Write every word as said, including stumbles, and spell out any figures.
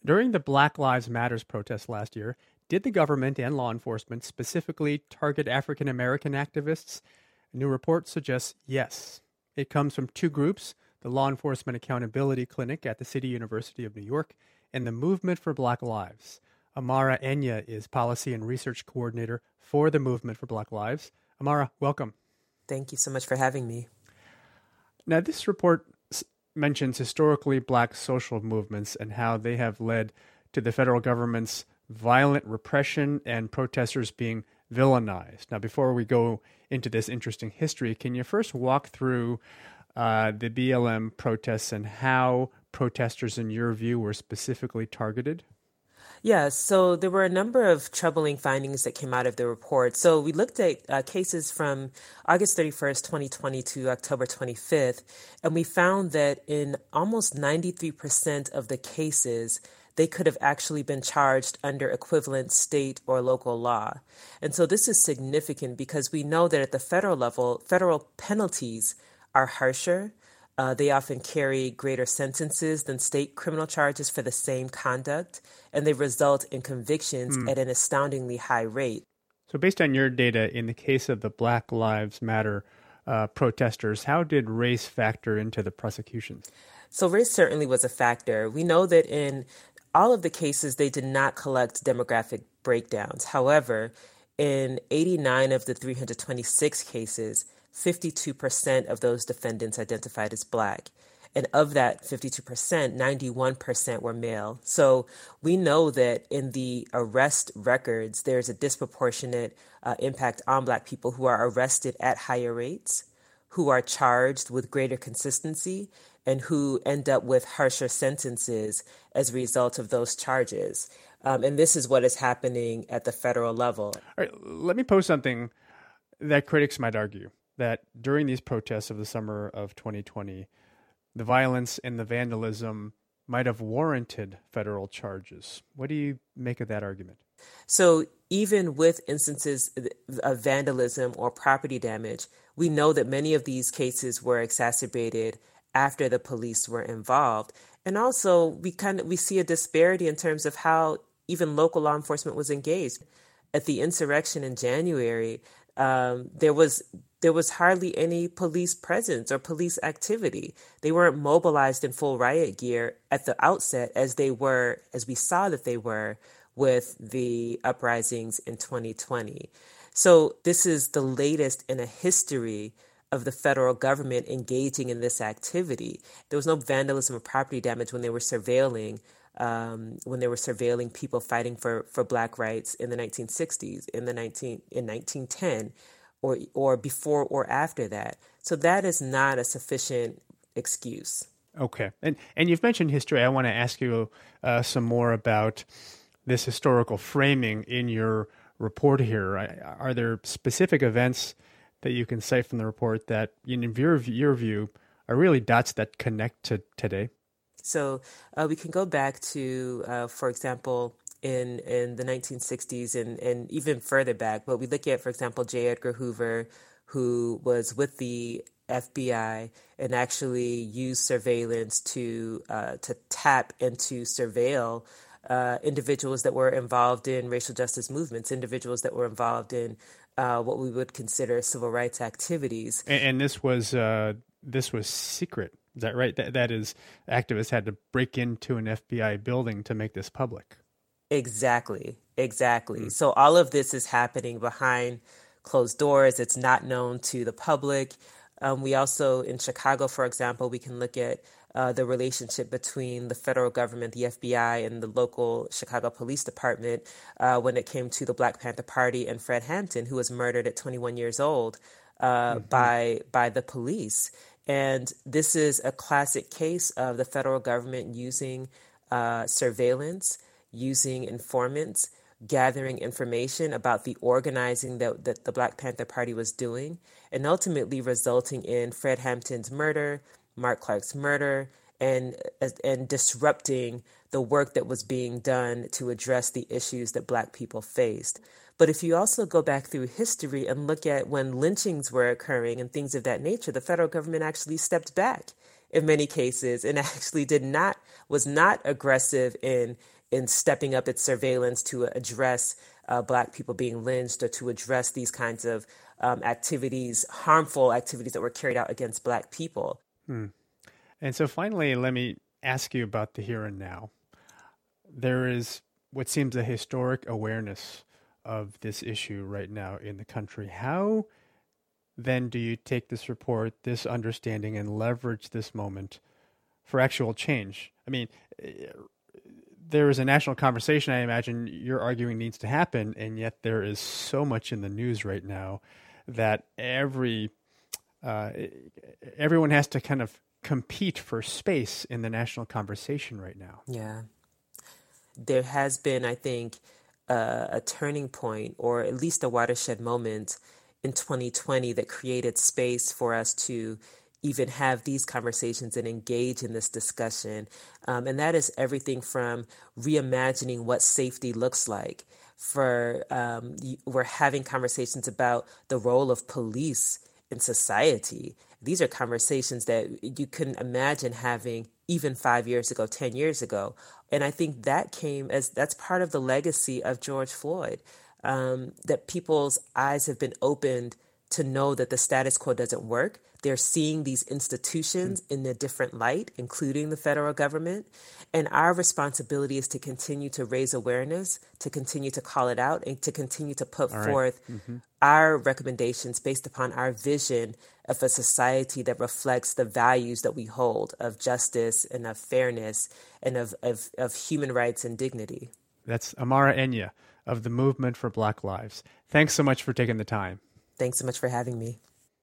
During the Black Lives Matters protests last year, did the government and law enforcement specifically target African American activists? A new report suggests yes. It comes from two groups, the Law Enforcement Accountability Clinic at the City University of New York and the Movement for Black Lives. Amara Enya is Policy and Research Coordinator for the Movement for Black Lives. Amara, welcome. Thank you so much for having me. Now, this report s- mentions historically black social movements and how they have led to the federal government's violent repression and protesters being villainized. Now, before we go into this interesting history, can you first walk through uh, the B L M protests and how protesters, in your view, were specifically targeted? Yeah, so there were a number of troubling findings that came out of the report. So we looked at uh, cases from August thirty-first, twenty twenty to October twenty-fifth, and we found that in almost ninety-three percent of the cases, they could have actually been charged under equivalent state or local law. And so this is significant because we know that at the federal level, federal penalties are harsher. Uh, they often carry greater sentences than state criminal charges for the same conduct, and they result in convictions mm. at an astoundingly high rate. So based on your data, in the case of the Black Lives Matter uh, protesters, how did race factor into the prosecutions? So race certainly was a factor. We know that in all of the cases, they did not collect demographic breakdowns. However, in eighty-nine of the three hundred twenty-six cases, fifty-two percent of those defendants identified as Black. And of that fifty-two percent, ninety-one percent were male. So we know that in the arrest records, there's a disproportionate uh, impact on Black people who are arrested at higher rates, who are charged with greater consistency, and who end up with harsher sentences as a result of those charges. Um, and this is what is happening at the federal level. All right, let me pose something that critics might argue, that during these protests of the summer of twenty twenty, the violence and the vandalism might have warranted federal charges. What do you make of that argument? So even with instances of vandalism or property damage, we know that many of these cases were exacerbated after the police were involved. And also we kind of we see a disparity in terms of how even local law enforcement was engaged. At the insurrection in January, um, there was there was hardly any police presence or police activity. They weren't mobilized in full riot gear at the outset as they were, as we saw that they were with the uprisings in twenty twenty. So this is the latest in a history of the federal government engaging in this activity. There was no vandalism or property damage when they were surveilling, um, when they were surveilling people fighting for, for Black rights in the nineteen sixties, in the nineteen in nineteen ten, or or before or after that. So that is not a sufficient excuse. Okay, and and you've mentioned history. I want to ask you uh, some more about this historical framing in your report here. Are there specific events that you can cite from the report that, in your, your view, are really dots that connect to today? So uh, we can go back to, uh, for example, in in the nineteen sixties and, and even further back. But we look at, for example, J. Edgar Hoover, who was with the F B I and actually used surveillance to uh, to tap and to surveil uh, individuals that were involved in racial justice movements, individuals that were involved in uh, what we would consider civil rights activities. And, and this was uh, this was secret. Is that right? That that is, activists had to break into an F B I building to make this public. Exactly, exactly. Mm. So all of this is happening behind closed doors. It's not known to the public. Um, we also, in Chicago, for example, we can look at uh, the relationship between the federal government, the F B I, and the local Chicago Police Department uh, when it came to the Black Panther Party and Fred Hampton, who was murdered at twenty-one years old uh, mm-hmm. by by the police. And this is a classic case of the federal government using uh, surveillance, using informants, gathering information about the organizing that, that the Black Panther Party was doing, and ultimately resulting in Fred Hampton's murder, Mark Clark's murder, and and disrupting the work that was being done to address the issues that Black people faced. But if you also go back through history and look at when lynchings were occurring and things of that nature, the federal government actually stepped back in many cases and actually did not, was not aggressive in in stepping up its surveillance to address uh, Black people being lynched or to address these kinds of um, activities, harmful activities that were carried out against Black people. Hmm. And so finally, let me ask you about the here and now. There is what seems a historic awareness of this issue right now in the country. How then do you take this report, this understanding, and leverage this moment for actual change? I mean, there is a national conversation I imagine you're arguing needs to happen, and yet there is so much in the news right now that every uh, everyone has to kind of compete for space in the national conversation right now. Yeah. There has been, I think, uh, a turning point, or at least a watershed moment in twenty twenty that created space for us to even have these conversations and engage in this discussion. Um, and that is everything from reimagining what safety looks like. For um, we're having conversations about the role of police in society. These are conversations that you couldn't imagine having even five years ago, ten years ago. And I think that came as that's part of the legacy of George Floyd, um, that people's eyes have been opened to know that the status quo doesn't work. They're seeing these institutions in a different light, including the federal government. And our responsibility is to continue to raise awareness, to continue to call it out, and to continue to put All forth right. mm-hmm. our recommendations based upon our vision of a society that reflects the values that we hold of justice and of fairness and of, of, of human rights and dignity. That's Amara Enya of the Movement for Black Lives. Thanks so much for taking the time. Thanks so much for having me.